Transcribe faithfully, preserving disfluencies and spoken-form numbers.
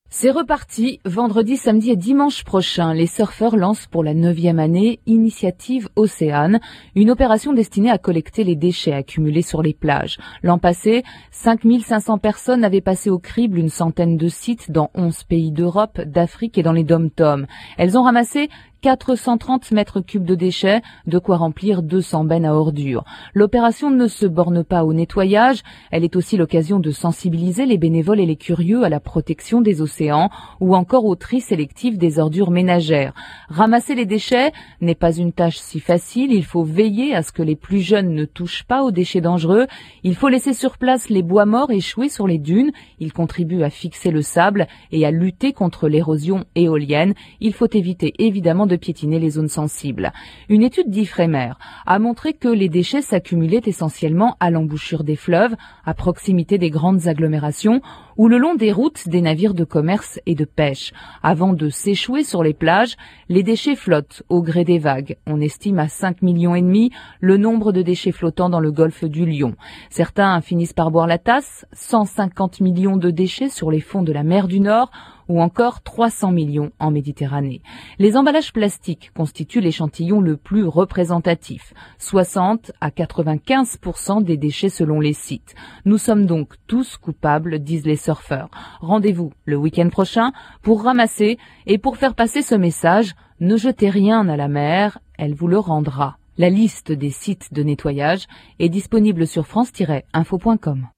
C'est reparti, vendredi, samedi et dimanche prochain, les surfeurs lancent pour la neuvième année Initiative Océane, une opération destinée à collecter les déchets accumulés sur les plages. L'an passé, cinq mille cinq cents personnes avaient passé au crible une centaine de sites dans onze pays d'Europe, d'Afrique et dans les dom-toms. Elles ont ramassé quatre cent trente mètres cubes de déchets, de quoi remplir deux cents bennes à ordures. L'opération ne se borne pas au nettoyage, elle est aussi l'occasion de sensibiliser les bénévoles et les curieux à la protection des océans ou encore au tri sélectif des ordures ménagères. Ramasser les déchets n'est pas une tâche si facile, il faut veiller à ce que les plus jeunes ne touchent pas aux déchets dangereux, il faut laisser sur place les bois morts échoués sur les dunes, ils contribuent à fixer le sable et à lutter contre l'érosion éolienne, il faut éviter évidemment de piétiner les zones sensibles. Une étude d'Ifremer a montré que les déchets s'accumulaient essentiellement à l'embouchure des fleuves, à proximité des grandes agglomérations ou le long des routes des navires de commerce et de pêche. Avant de s'échouer sur les plages, les déchets flottent au gré des vagues. On estime à cinq millions et demi le nombre de déchets flottants dans le golfe du Lion. Certains finissent par boire la tasse, cent cinquante millions de déchets sur les fonds de la mer du Nord, ou encore trois cents millions en Méditerranée. Les emballages plastiques constituent l'échantillon le plus représentatif, soixante à quatre-vingt-quinze pour cent des déchets selon les sites. Nous sommes donc tous coupables, disent les surfeurs. Rendez-vous le week-end prochain pour ramasser et pour faire passer ce message, ne jetez rien à la mer, elle vous le rendra. La liste des sites de nettoyage est disponible sur france tiret info point com.